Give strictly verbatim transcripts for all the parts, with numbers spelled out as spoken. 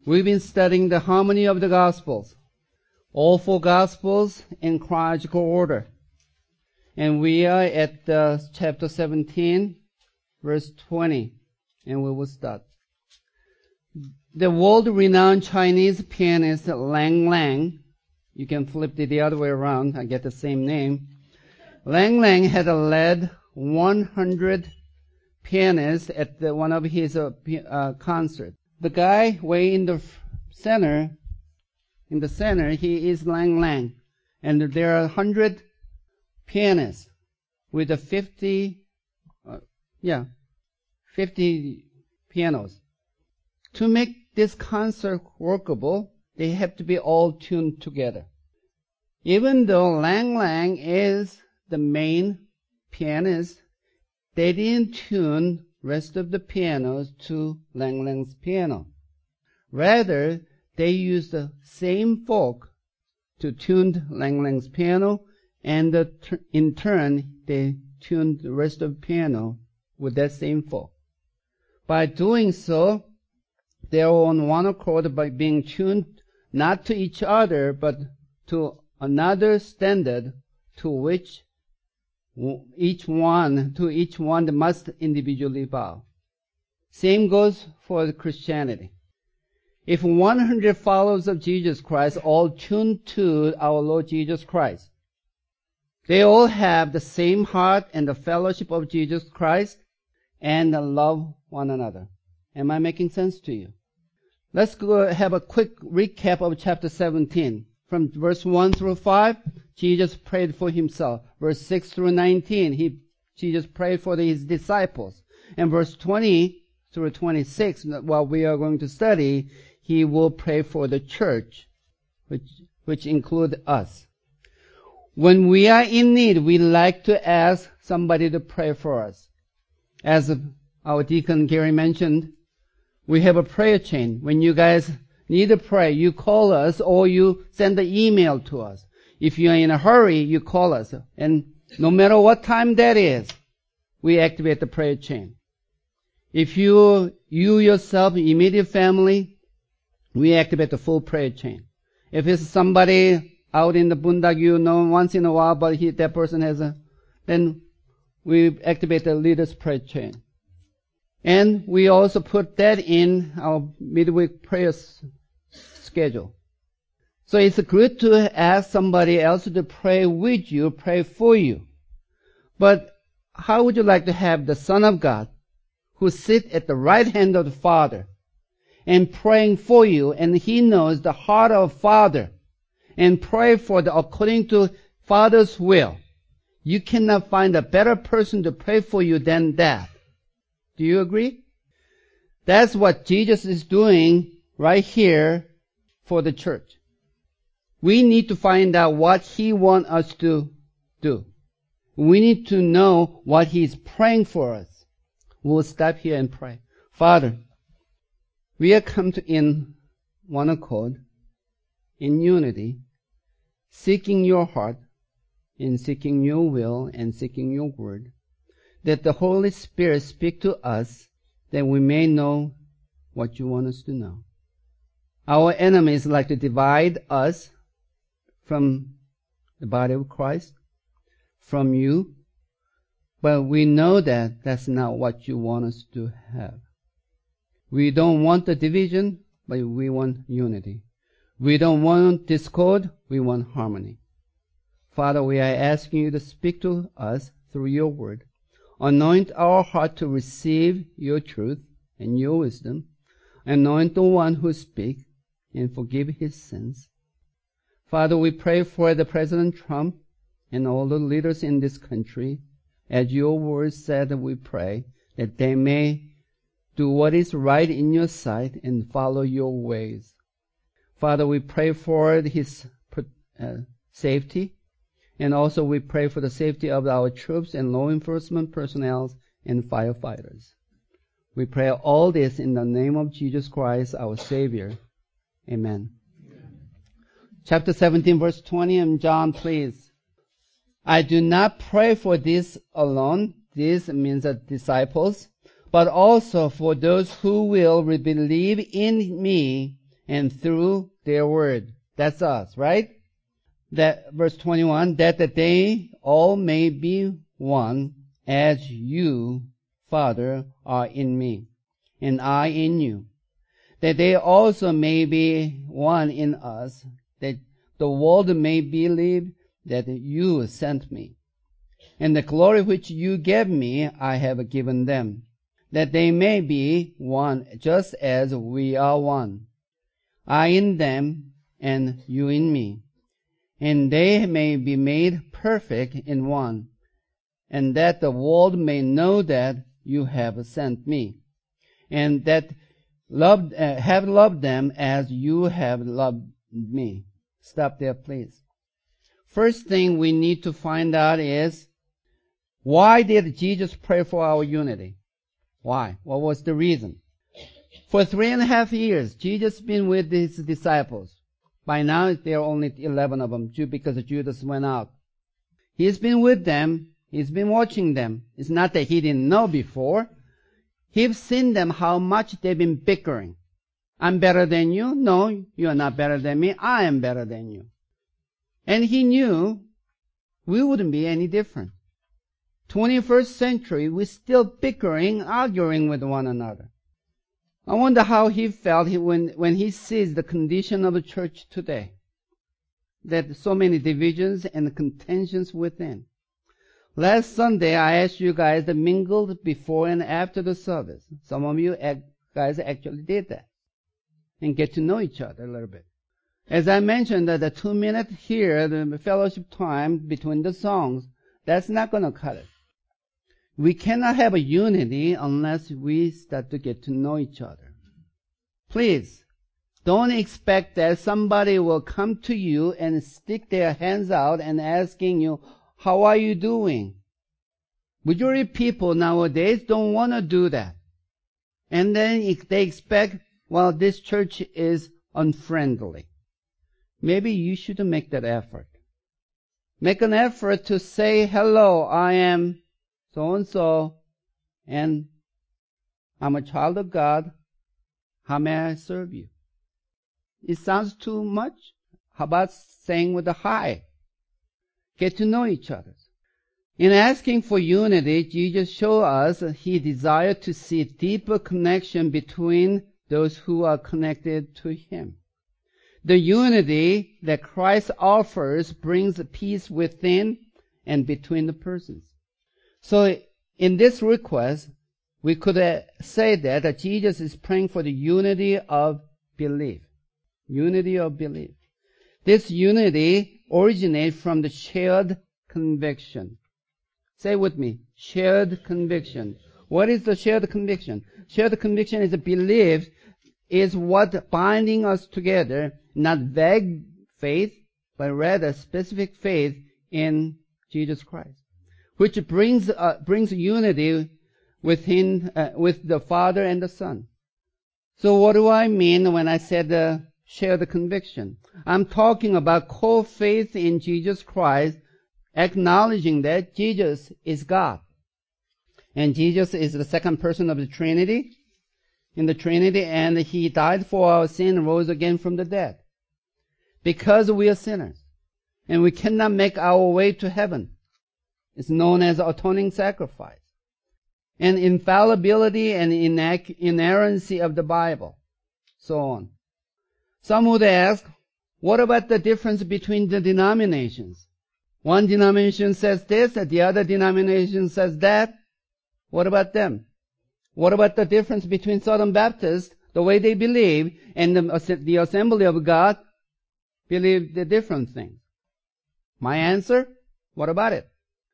We've been studying the harmony of the Gospels, all four Gospels in chronological order. And we are at uh, chapter seventeen, verse twenty, and we will start. The world-renowned Chinese pianist Lang Lang, you can flip it the other way around, I get the same name. Lang Lang had led one hundred pianists at the, one of his uh, uh, concerts. The guy way in the center, in the center, he is Lang Lang. And there are one hundred pianists with a fifty, uh, yeah, fifty pianos. To make this concert workable, they have to be all tuned together. Even though Lang Lang is the main pianist, they didn't tune rest of the pianos to Lang Lang's piano. Rather, they used the same fork to tune Lang Lang's piano, and the, in turn, they tuned the rest of the piano with that same fork. By doing so, they are on one accord by being tuned not to each other, but to another standard to which each one, to each one must individually bow. Same goes for Christianity. If one hundred followers of Jesus Christ all tuned to our Lord Jesus Christ, they all have the same heart and the fellowship of Jesus Christ and love one another. Am I making sense to you? Let's go have a quick recap of chapter seventeen. From verse one through five, Jesus prayed for himself. Verse six through nineteen, he, Jesus prayed for his disciples. And verse twenty through twenty-six, what we are going to study, he will pray for the church, which, which include us. When we are in need, we like to ask somebody to pray for us. As our deacon Gary mentioned, we have a prayer chain. When you guys need to pray, you call us or you send an email to us. If you're in a hurry, you call us. And no matter what time that is, we activate the prayer chain. If you, you yourself, immediate family, we activate the full prayer chain. If it's somebody out in the boondock you know once in a while, but he, that person has a, then we activate the leaders prayer chain. And we also put that in our midweek prayer schedule. So it's good to ask somebody else to pray with you, pray for you. But how would you like to have the Son of God who sits at the right hand of the Father and praying for you, and he knows the heart of Father, and pray for the according to Father's will? You cannot find a better person to pray for you than that. Do you agree? That's what Jesus is doing right here for the church. We need to find out what he wants us to do. We need to know what he's praying for us. We'll stop here and pray. Father, we are come to in one accord, in unity, seeking your heart, in seeking your will and seeking your word, that the Holy Spirit speak to us, that we may know what you want us to know. Our enemies like to divide us from the body of Christ, from you, but we know that that's not what you want us to have. We don't want the division, but we want unity. We don't want discord, we want harmony. Father, we are asking you to speak to us through your word. Anoint our heart to receive your truth and your wisdom. Anoint the one who speaks and forgive his sins. Father, we pray for the President Trump and all the leaders in this country. As your word said, we pray that they may do what is right in your sight and follow your ways. Father, we pray for his uh, safety. And also we pray for the safety of our troops and law enforcement personnel and firefighters. We pray all this in the name of Jesus Christ, our Savior. Amen. Amen. Chapter seventeen, verse twenty, and John, please. I do not pray for this alone. This means the disciples, but also for those who will believe in me and through their word. That's us, right? That verse twenty-one, that they all may be one, as you, Father, are in me, and I in you, that they also may be one in us, that the world may believe that you sent me. And the glory which you gave me, I have given them, that they may be one, just as we are one. I in them, and you in me, and they may be made perfect in one, and that the world may know that you have sent me, and that loved, uh, have loved them as you have loved me. Stop there, please. First thing we need to find out is, why did Jesus pray for our unity? Why? What was the reason? For three and a half years, Jesus has been with his disciples. By now, there are only eleven of them, because Judas went out. He's been with them. He's been watching them. It's not that he didn't know before. He's seen them, how much they've been bickering. I'm better than you. No, you are not better than me. I am better than you. And he knew we wouldn't be any different. twenty-first century, we're still bickering, arguing with one another. I wonder how he felt when, when he sees the condition of the church today. That so many divisions and contentions within. Last Sunday, I asked you guys to mingle before and after the service. Some of you guys actually did that. And get to know each other a little bit. As I mentioned, that the two minutes here, the fellowship time between the songs, that's not going to cut it. We cannot have a unity unless we start to get to know each other. Please, don't expect that somebody will come to you and stick their hands out and asking you, how are you doing? Majority of people nowadays don't want to do that. And then if they expect, well, this church is unfriendly. Maybe you should make that effort. Make an effort to say, hello, I am so-and-so, and I'm a child of God. How may I serve you? It sounds too much. How about saying with a hi? Get to know each other. In asking for unity, Jesus showed us he desired to see deeper connection between those who are connected to him. The unity that Christ offers brings peace within and between the persons. So in this request, we could say that, that Jesus is praying for the unity of belief. Unity of belief. This unity originates from the shared conviction. Say with me, shared conviction. What is the shared conviction? Shared conviction is a belief, is what binding us together, not vague faith, but rather specific faith in Jesus Christ, which brings uh, brings unity within uh, with the Father and the Son. So what do I mean when I said uh, share the conviction? I'm talking about core faith in Jesus Christ, acknowledging that Jesus is God. And Jesus is the second person of the Trinity, in the Trinity, and he died for our sin and rose again from the dead. Because we are sinners, and we cannot make our way to heaven. It's known as atoning sacrifice. And infallibility and inerrancy of the Bible, so on. Some would ask, what about the difference between the denominations? One denomination says this, and the other denomination says that. What about them? What about the difference between Southern Baptists, the way they believe, and the, the Assembly of God believe the different things? My answer, what about it?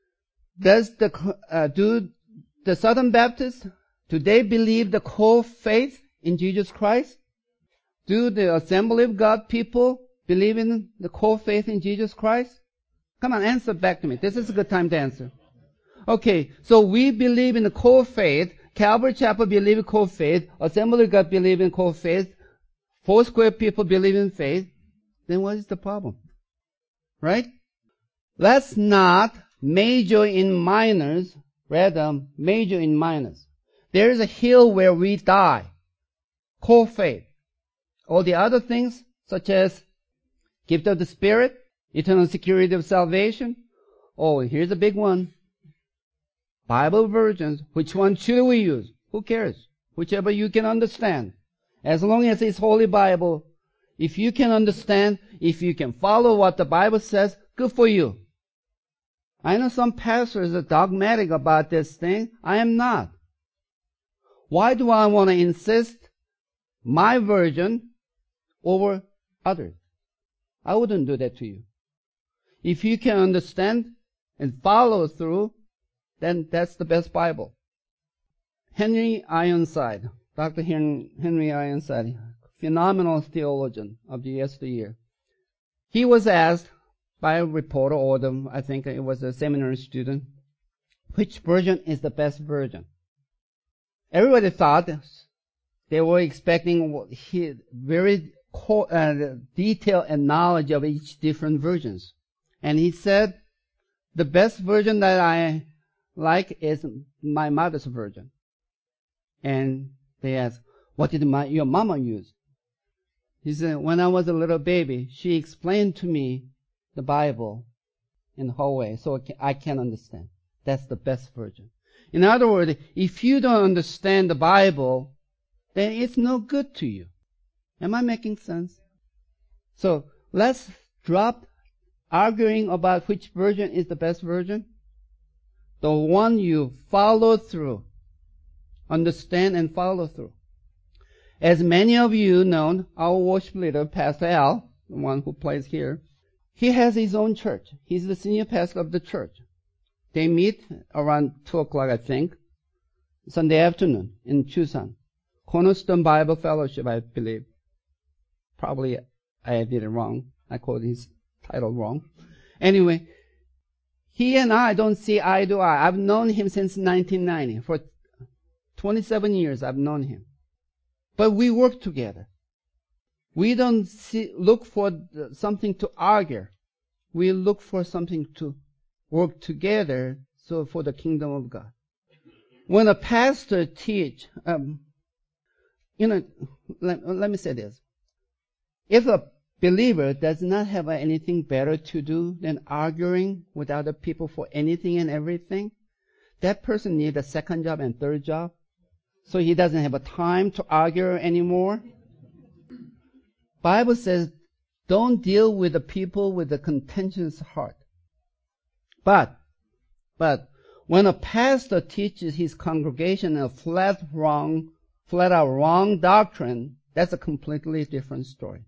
Does the, uh, do the Southern Baptists, do they believe the core faith in Jesus Christ? Do the Assembly of God people believe in the core faith in Jesus Christ? Come on, answer back to me. This is a good time to answer. Okay, so we believe in the core faith. Calvary Chapel believe in core faith. Assembly of God believe in core faith. Four Square people believe in faith. Then what is the problem? Right? Let's not major in minors, rather major in minors. There is a hill where we die. Core faith. all the other things, such as gift of the Spirit, eternal security of salvation. Oh, here's a big one. Bible versions. Which one should we use? Who cares? Whichever you can understand. As long as it's Holy Bible, if you can understand, if you can follow what the Bible says, good for you. I know some pastors are dogmatic about this thing. I am not. Why do I want to insist my version over others? I wouldn't do that to you. If you can understand and follow through, then that's the best Bible. Henry Ironside, Doctor Henry Ironside, phenomenal theologian of the yesteryear. He was asked by a reporter, or the, I think it was a seminary student, which version is the best version. Everybody thought they were expecting he, very co- uh, detailed and knowledge of each different versions. And he said, the best version that I like is my mother's version. And they asked, what did my, your mama use? He said, when I was a little baby, she explained to me the Bible in her way, so I can understand. That's the best version. In other words, if you don't understand the Bible, then it's no good to you. Am I making sense? So let's drop arguing about which version is the best version. The one you follow through. Understand and follow through. As many of you know, our worship leader, Pastor Al, the one who plays here, he has his own church. He's the senior pastor of the church. They meet around two o'clock, I think, Sunday afternoon in Tucson. Cornerstone Bible Fellowship, I believe. Probably I did it wrong. I quoted his title wrong. Anyway, he and I don't see eye to eye. I've known him since nineteen ninety. For twenty-seven years I've known him. But we work together. We don't see, look for something to argue. We look for something to work together so for the kingdom of God. When a pastor teach, um, you know, let, let me say this. If a believer does not have anything better to do than arguing with other people for anything and everything, that person needs a second job and third job. So he doesn't have a time to argue anymore. Bible says, don't deal with the people with a contentious heart. But, but, when a pastor teaches his congregation a flat wrong, flat out wrong doctrine, that's a completely different story.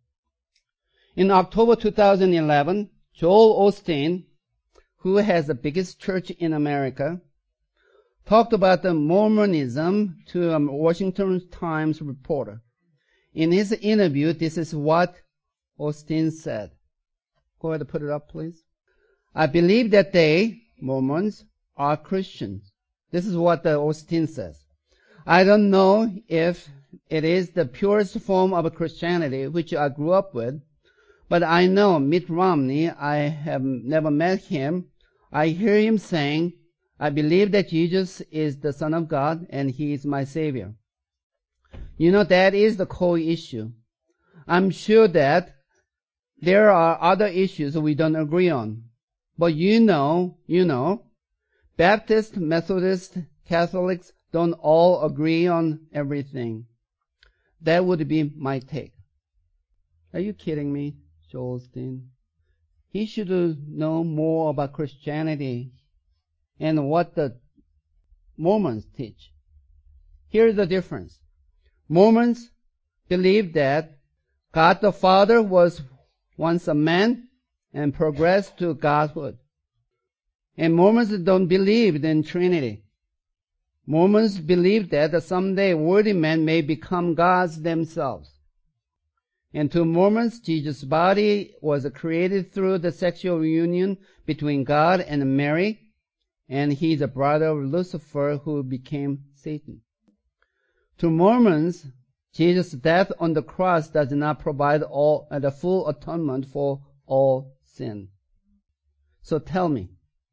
In October two thousand eleven, Joel Osteen, who has the biggest church in America, talked about the Mormonism to a Washington Times reporter. In his interview, this is what Osteen said. Go ahead and put it up, please. I believe that they, Mormons, are Christians. This is what the Osteen says. I don't know if it is the purest form of Christianity, which I grew up with, but I know Mitt Romney. I have never met him. I hear him saying, I believe that Jesus is the Son of God and He is my Savior. You know, that is the core issue. I'm sure that there are other issues we don't agree on. But you know, you know, Baptists, Methodists, Catholics don't all agree on everything. That would be my take. Are you kidding me, Joel Osteen? He should know more about Christianity and what the Mormons teach. Here's the difference. Mormons believe that God the Father was once a man and progressed to Godhood. And Mormons don't believe in Trinity. Mormons believe that someday worthy men may become gods themselves. And to Mormons, Jesus' body was created through the sexual union between God and Mary, and he's a brother of Lucifer who became Satan. To Mormons, Jesus' death on the cross does not provide all uh, the full atonement for all sin. So tell me,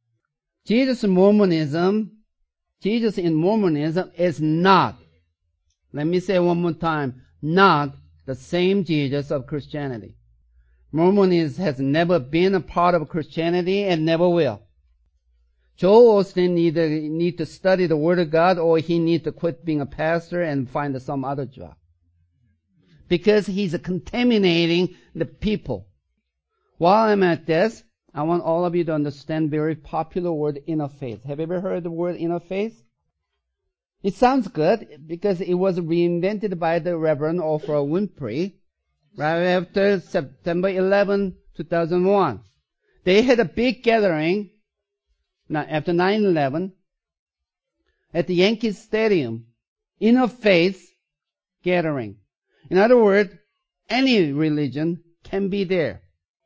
Jesus in Mormonism, Jesus in Mormonism is not, let me say one more time, not the same Jesus of Christianity. Mormonism has never been a part of Christianity and never will. Joel Osteen either need to study the Word of God or he need to quit being a pastor and find some other job. Because he's contaminating the people. While I'm at this, I want all of you to understand very popular word interfaith. Have you ever heard the word interfaith? It sounds good because it was reinvented by the Reverend Oprah Winfrey right after September eleventh, two thousand one. They had a big gathering after nine eleven at the Yankee Stadium, interfaith gathering. In other words, any religion can be there.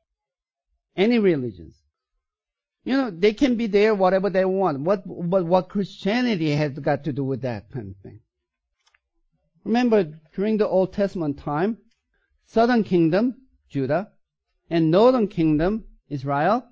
Any religions. You know, they can be there whatever they want. What, but what Christianity has got to do with that kind of thing? Remember, during the Old Testament time, Southern Kingdom, Judah, and Northern Kingdom, Israel,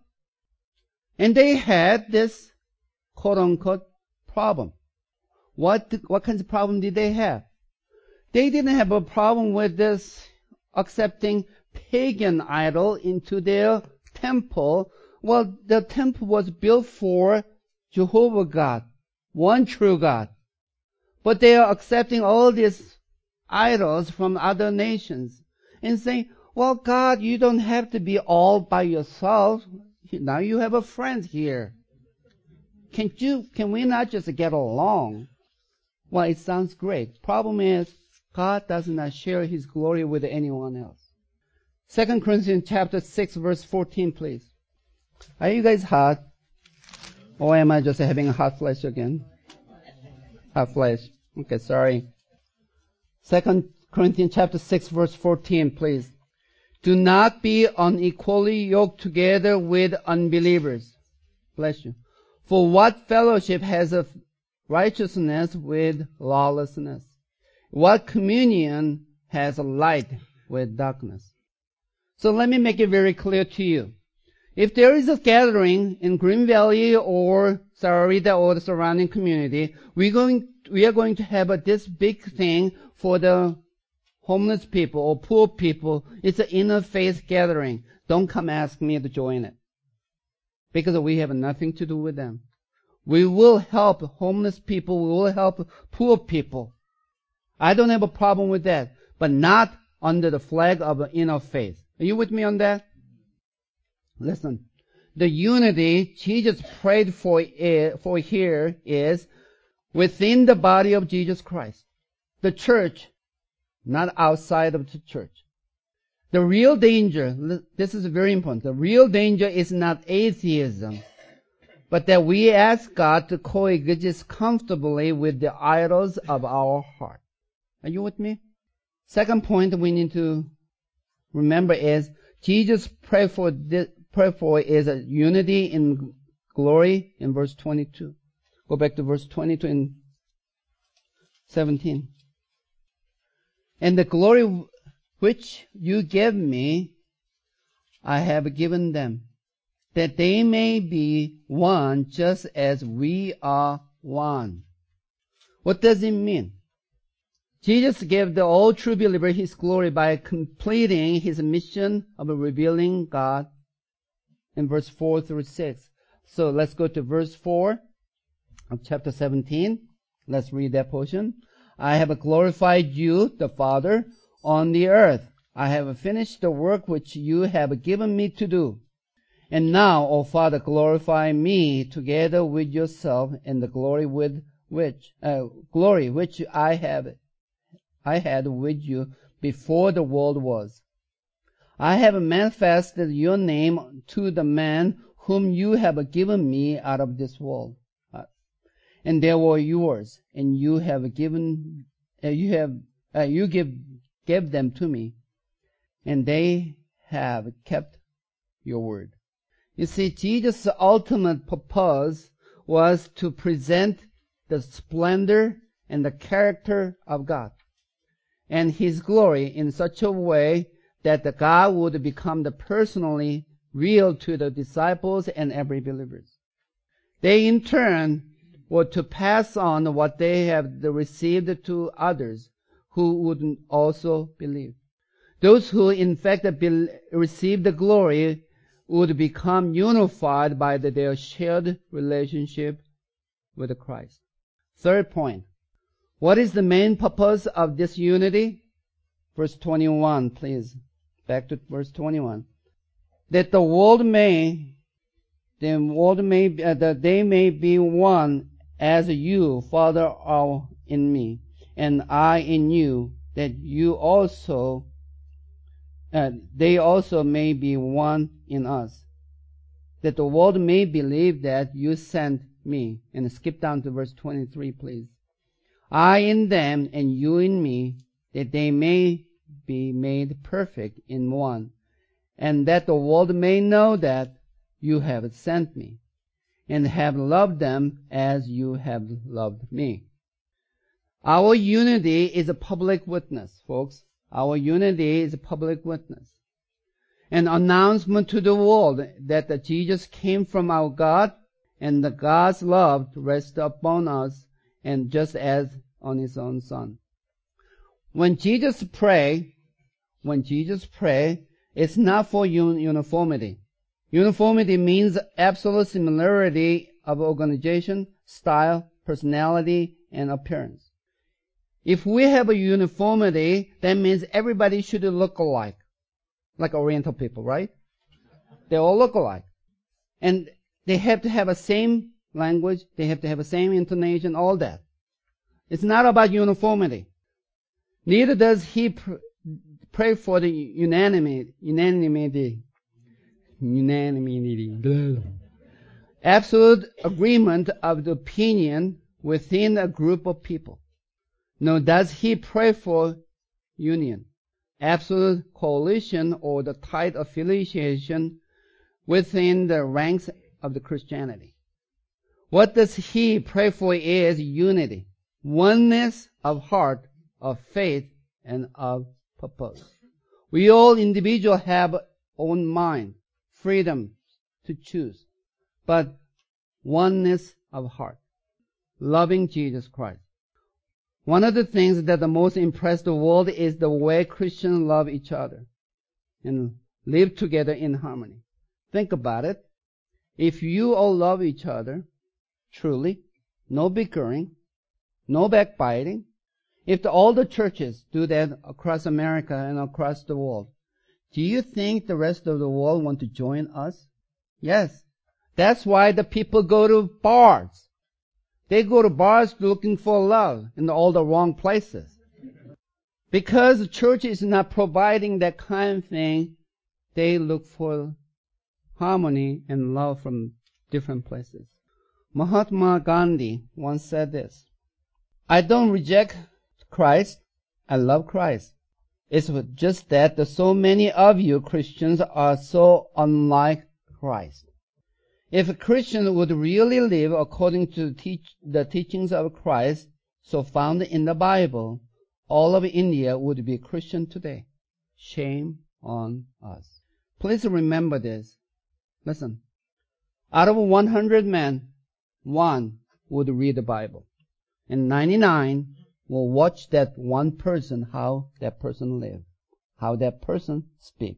and they had this quote-unquote problem. What, what kinds of problem did they have? They didn't have a problem with this accepting pagan idol into their temple. Well, the temple was built for Jehovah God, one true God. But they are accepting all these idols from other nations and saying, well, God, you don't have to be all by yourself. Now you have a friend here. Can you, can we not just get along? Well, it sounds great. Problem is, God does not share His glory with anyone else. Second Corinthians chapter six, verse fourteen, please. Are you guys hot? Or am I just having a hot flash again? Hot flash. Okay, sorry. Second Corinthians chapter six, verse fourteen, please. Do not be unequally yoked together with unbelievers. Bless you. For what fellowship has of righteousness with lawlessness? What communion has light with darkness? So let me make it very clear to you. If there is a gathering in Green Valley or Sarita or the surrounding community, we're going, we are going to have a, this big thing for the homeless people or poor people. It's an interfaith gathering. Don't come ask me to join it. Because we have nothing to do with them. We will help homeless people. We will help poor people. I don't have a problem with that. But not under the flag of an interfaith. Are you with me on that? Listen. The unity Jesus prayed for, it, for here is within the body of Jesus Christ. The church, not outside of the church. The real danger, this is very important, the real danger is not atheism, but that we ask God to coexist comfortably with the idols of our heart. Are you with me? Second point we need to remember is Jesus prayed for this, pray for is a unity in glory in verse twenty-two. Go back to verse twenty-two and seventeen. And the glory which you gave me, I have given them, that they may be one just as we are one. What does it mean? Jesus gave the all true believer His glory by completing His mission of revealing God in verse four through six. So let's go to verse four of chapter seventeen. Let's read that portion. I have glorified you, the Father, on the earth. I have finished the work which you have given me to do. And now, O Father, glorify me together with yourself in the glory with which uh, glory which I have I had with you before the world was. I have manifested your name to the men whom you have given me out of this world. Uh, and they were yours, and you have given, uh, you have, uh, you give, gave them to me, and they have kept your word. You see, Jesus' ultimate purpose was to present the splendor and the character of God and His glory in such a way that the God would become the personally real to the disciples and every believers. They in turn were to pass on what they have received to others who would also believe. Those who in fact be, receive the glory would become unified by the, their shared relationship with Christ. Third point. What is the main purpose of this unity? Verse twenty-one, please. Back to verse twenty-one. That the world may, the world may, uh, that they may be one as you, Father, are in me, and I in you, that you also, uh, they also may be one in us. That the world may believe that you sent me. And skip down to verse twenty-three, please. I in them and you in me, that they may be made perfect in one, and that the world may know that you have sent me, and have loved them as you have loved me. Our unity is a public witness, folks. Our unity is a public witness. An announcement to the world that the Jesus came from our God, and that God's love rests upon us, and just as on His own Son. When Jesus pray, when Jesus pray, it's not for un- uniformity. Uniformity means absolute similarity of organization, style, personality, and appearance. If we have a uniformity, that means everybody should look alike. Like Oriental people, right? They all look alike. And they have to have the same language, they have to have the same intonation, all that. It's not about uniformity. Neither does he pr- pray for the unanimity, unanimity, unanimity, absolute agreement of the opinion within a group of people. Nor does he pray for union, absolute coalition, or the tight affiliation within the ranks of the Christianity. What does he pray for is unity, oneness of heart, of faith, and of purpose. We all individuals have own mind, freedom to choose, but oneness of heart, loving Jesus Christ. One of the things that the most impressed the world is the way Christians love each other and live together in harmony. Think about it. If you all love each other truly, no bickering, no backbiting, if the, all the churches do that across America and across the world, do you think the rest of the world want to join us? Yes. That's why the people go to bars. They go to bars looking for love in all the wrong places. Because the church is not providing that kind of thing, they look for harmony and love from different places. Mahatma Gandhi once said this, I don't reject Christ, I love Christ. It's just that the, so many of you Christians are so unlike Christ. If a Christian would really live according to teach, the teachings of Christ, so found in the Bible, all of India would be Christian today. Shame on us. Please remember this. Listen. Out of one hundred men, one would read the Bible. And ninety-nine will watch that one person, how that person live, how that person speak.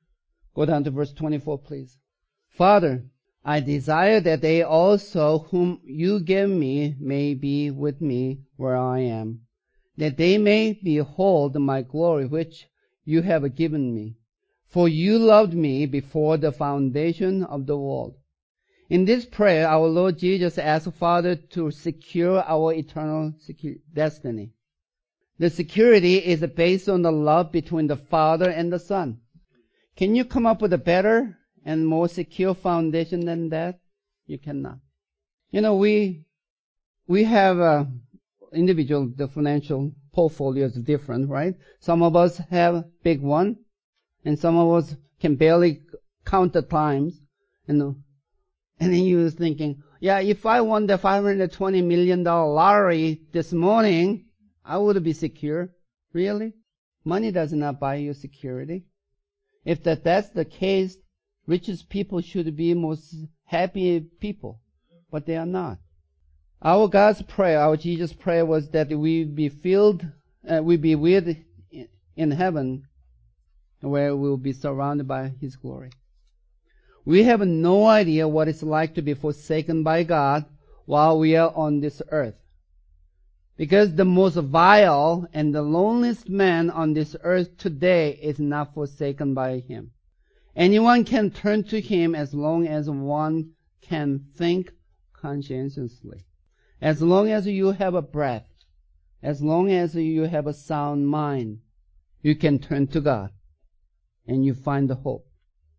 Go down to verse twenty-four, please. Father, I desire that they also whom you give me may be with me where I am, that they may behold my glory which you have given me. For you loved me before the foundation of the world. In this prayer, our Lord Jesus asked Father to secure our eternal secu- destiny. The security is based on the love between the Father and the Son. Can you come up with a better and more secure foundation than that? You cannot. You know, we we have uh, individual, the financial portfolios different, right? Some of us have big one, and some of us can barely count the times. And, and then you're thinking, yeah, if I won the five hundred twenty million dollars lottery this morning, I would be secure. Really? Money does not buy you security. If that, that's the case, richest people should be most happy people, but they are not. Our God's prayer, our Jesus' prayer was that we be filled, uh, we be with in heaven where we will be surrounded by His glory. We have no idea what it's like to be forsaken by God while we are on this earth. Because the most vile and the loneliest man on this earth today is not forsaken by Him. Anyone can turn to Him as long as one can think conscientiously. As long as you have a breath, as long as you have a sound mind, you can turn to God and you find the hope.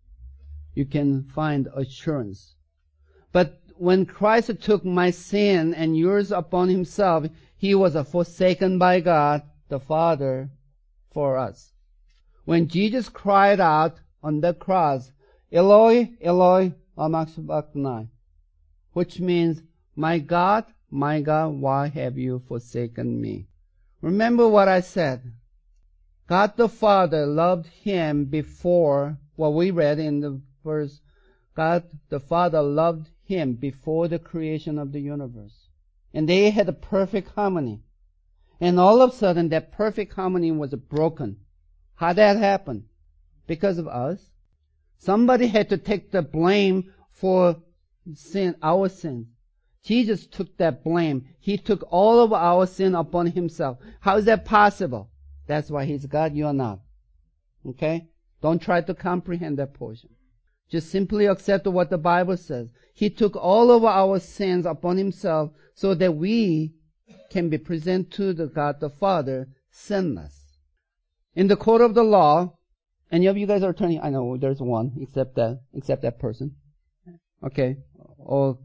You can find assurance. But when Christ took my sin and yours upon Himself, He was forsaken by God the Father for us. When Jesus cried out on the cross, Eloi, Eloi, lama sabachthani, which means, my God, my God, why have you forsaken me? Remember what I said. God the Father loved Him before, what we read in the verse, God the Father loved Him before the creation of the universe. And they had a perfect harmony. And all of a sudden, that perfect harmony was broken. How did that happen? Because of us. Somebody had to take the blame for sin, our sin. Jesus took that blame. He took all of our sin upon Himself. How is that possible? That's why He's God, you are not. Okay? Don't try to comprehend that portion. Just simply accept what the Bible says. He took all of our sins upon Himself so that we can be presented to the God the Father sinless. In the court of the law, any of you guys are attorney? I know there's one, except that, except that person. Okay. Or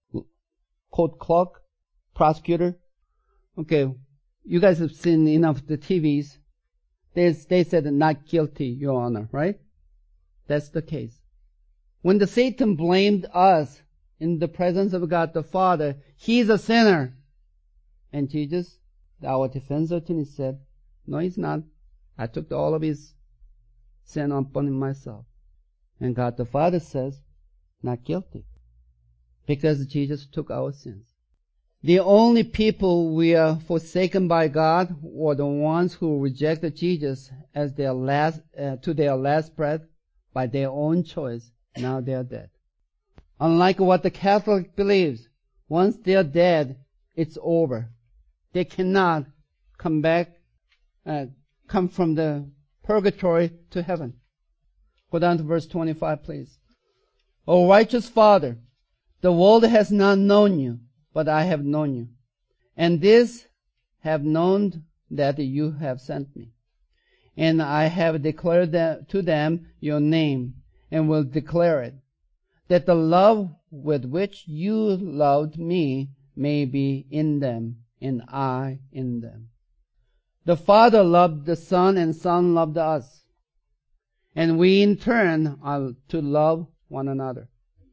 court clerk, prosecutor. Okay. You guys have seen enough of the T Vs. They, they said not guilty, Your Honor, right? That's the case. When the Satan blamed us in the presence of God the Father, he's a sinner. And Jesus, our defense attorney, said, no, he's not. I took all of his sin upon myself. And God the Father says, not guilty. Because Jesus took our sins. The only people we are forsaken by God were the ones who rejected Jesus as their last, uh, to their last breath by their own choice. Now they are dead. Unlike what the Catholic believes, once they are dead, it's over. They cannot come back, uh, come from the purgatory to heaven. Go down to verse twenty-five, please. O righteous Father, the world has not known you, but I have known you. And this have known that you have sent me. And I have declared to them your name, and will declare it, that the love with which you loved me may be in them, and I in them. The Father loved the Son, and Son loved us. And we in turn are to love one another.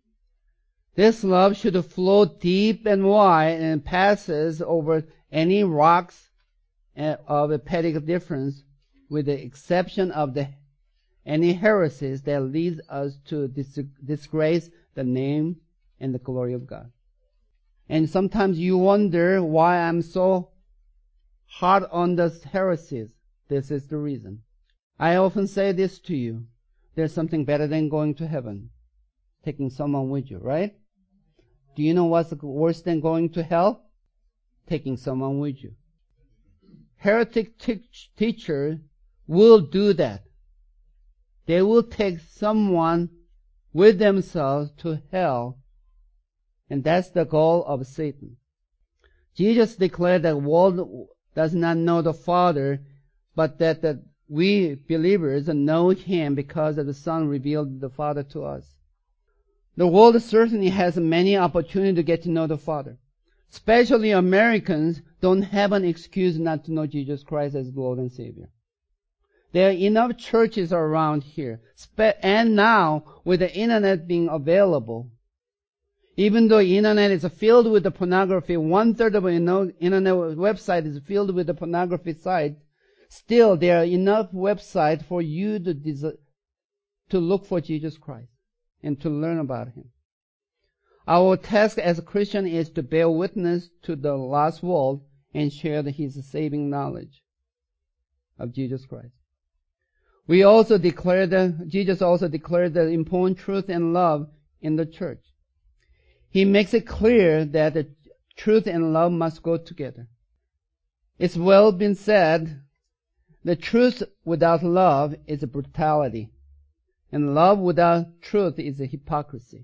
This love should flow deep and wide and passes over any rocks of a petty difference, with the exception of the any heresies that lead us to dis- disgrace the name and the glory of God. And sometimes you wonder why I'm so hard on the heresies. This is the reason. I often say this to you. There's something better than going to heaven. Taking someone with you, right? Do you know what's worse than going to hell? Taking someone with you. Heretic teach- teacher will do that. They will take someone with themselves to hell. And that's the goal of Satan. Jesus declared that the world does not know the Father, but that the, we believers know Him because the Son revealed the Father to us. The world certainly has many opportunities to get to know the Father. Especially Americans don't have an excuse not to know Jesus Christ as Lord and Savior. There are enough churches around here. And now, with the internet being available, even though the internet is filled with the pornography, one third of the internet website is filled with the pornography site, still there are enough websites for you to, des- to look for Jesus Christ and to learn about Him. Our task as a Christian is to bear witness to the lost world and share His saving knowledge of Jesus Christ. We also declared, that, Jesus also declared the important truth and love in the church. He makes it clear that the truth and love must go together. It's well been said, the truth without love is brutality, and love without truth is a hypocrisy.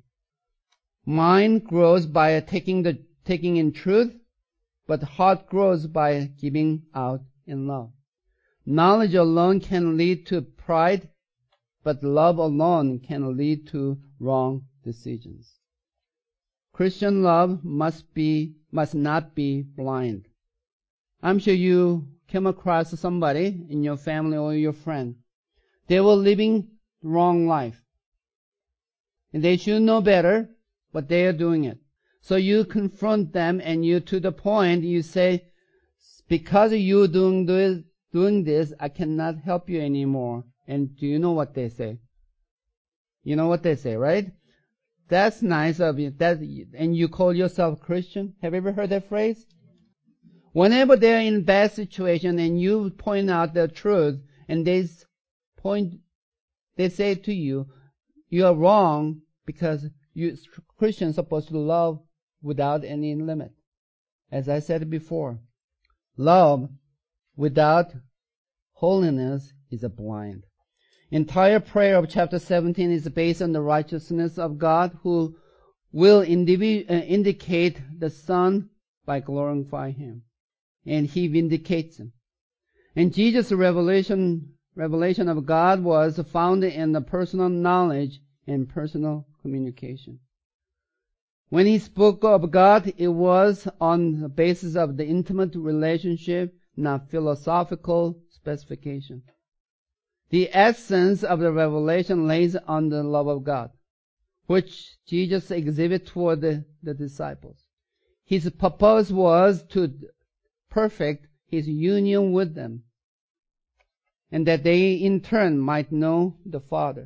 Mind grows by taking the taking in truth, but heart grows by giving out in love. Knowledge alone can lead to pride, but love alone can lead to wrong decisions. Christian love must be must not be blind. I'm sure you came across somebody in your family or your friend. They were living the wrong life. And they should know better, but they are doing it. So you confront them, and you, to the point, you say, because you're doing this, doing this, I cannot help you anymore. And do you know what they say? You know what they say, right? That's nice of you. That, and you call yourself Christian? Have you ever heard that phrase? Whenever they're in a bad situation and you point out the truth, and they point, they say to you, you are wrong because you Christians are supposed to love without any limit. As I said before, love without holiness is a blind. Entire prayer of chapter seventeen is based on the righteousness of God, who will indivi- uh, indicate the Son by glorifying Him. And He vindicates Him. And Jesus' revelation, revelation of God was found in the personal knowledge and personal communication. When He spoke of God, it was on the basis of the intimate relationship, not philosophical specification. The essence of the revelation lays on the love of God, which Jesus exhibited toward the, the disciples. His purpose was to perfect His union with them, and that they in turn might know the Father.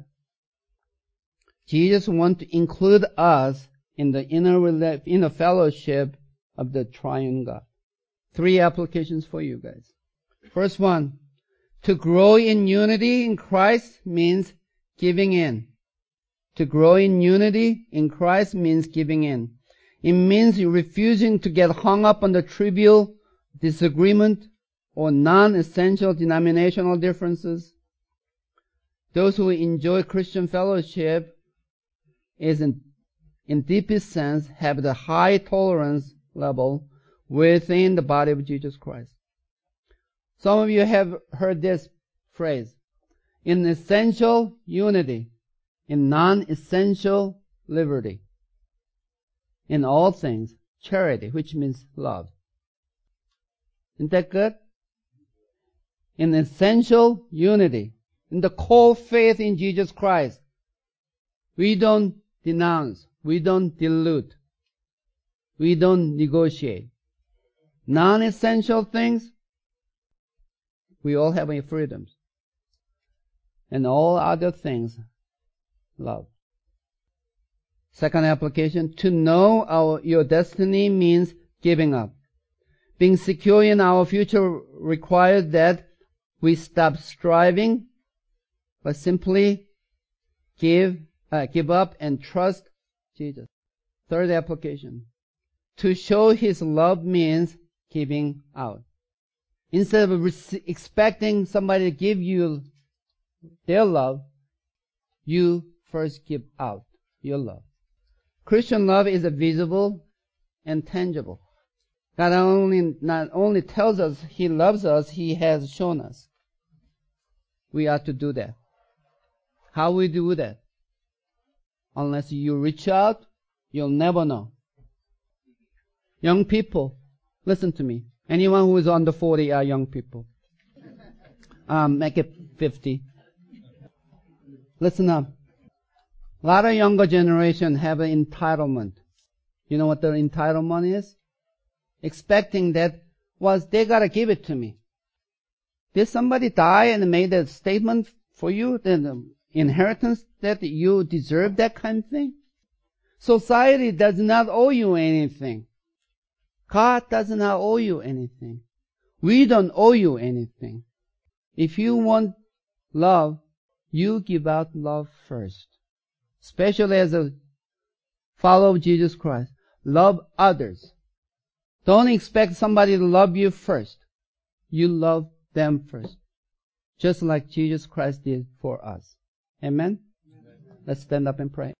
Jesus wants to include us in the inner, inner fellowship of the triune God. Three applications for you guys. First one, to grow in unity in Christ means giving in. To grow in unity in Christ means giving in. It means refusing to get hung up on the trivial disagreement or non-essential denominational differences. Those who enjoy Christian fellowship is in, in deepest sense have the high tolerance level within the body of Jesus Christ. Some of you have heard this phrase, in essential unity, in non-essential liberty, in all things charity, which means love. Isn't that good? In essential unity, in the core faith in Jesus Christ, we don't denounce, we don't dilute, we don't negotiate. Non-essential things, we all have our freedoms. And all other things, love. Second application, to know our, your destiny means giving up. Being secure in our future requires that we stop striving, but simply give, uh, give up and trust Jesus. Third application, to show His love means giving out. Instead of re- expecting somebody to give you their love, you first give out your love. Christian love is visible and tangible. God only, not only tells us He loves us, He has shown us. We are to do that. How we do that? Unless you reach out, you'll never know. Young people, listen to me. Anyone who is under forty are young people. Um, make it fifty. Listen up. A lot of younger generation have an entitlement. You know what their entitlement is? Expecting that, well, they gotta give it to me. Did somebody die and made a statement for you, the inheritance, that you deserve that kind of thing? Society does not owe you anything. God does not owe you anything. We don't owe you anything. If you want love, you give out love first. Especially as a follower of Jesus Christ. Love others. Don't expect somebody to love you first. You love them first. Just like Jesus Christ did for us. Amen? Amen. Let's stand up and pray.